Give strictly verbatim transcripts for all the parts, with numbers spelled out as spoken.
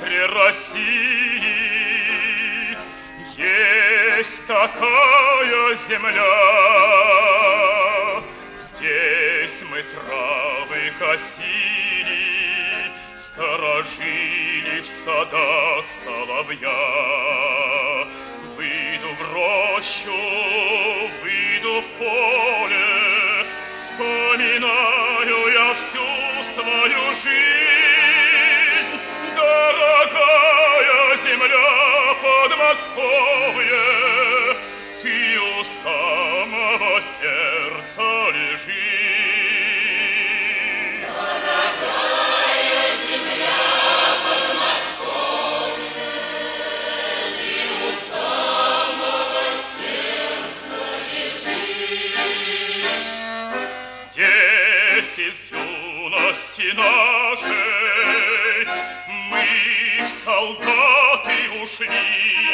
центре России есть такая земля. Здесь мы травы косили, сторожили в садах соловья. Выйду в рощу, выйду в поле, вспоминаю я всю свою жизнь. Дорогая земля Подмосковье, ты у самого сердца лежишь. Дорогая земля Подмосковье, ты у самого сердца лежишь. Здесь из юности нашей мы в солдаты ушли.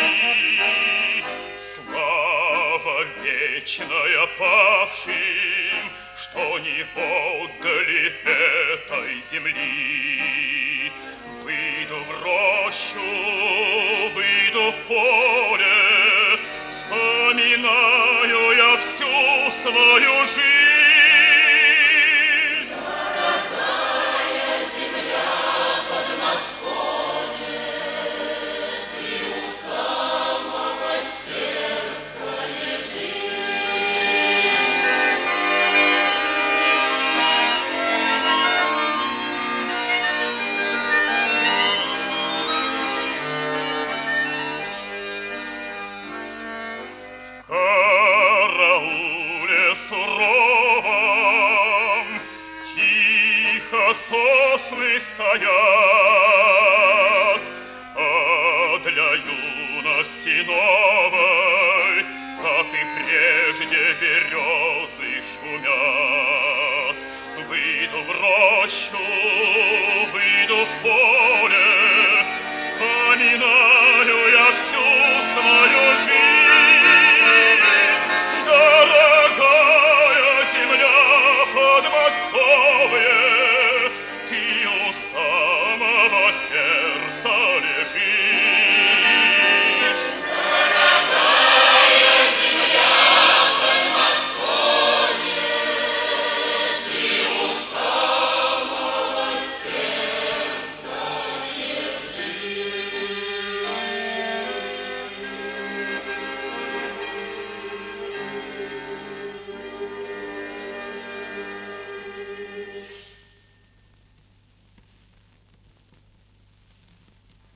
Слава вечная павшим, что не отдали этой земли. Выйду в рощу, выйду в поле, вспоминаю я всю свою жизнь. Дорогая земля Подмосковье, ты у самого сердца лежишь. В карауле суровом тихо сосны стоят, а для юности новой, как и прежде, березы шумят. Выйду в рощу,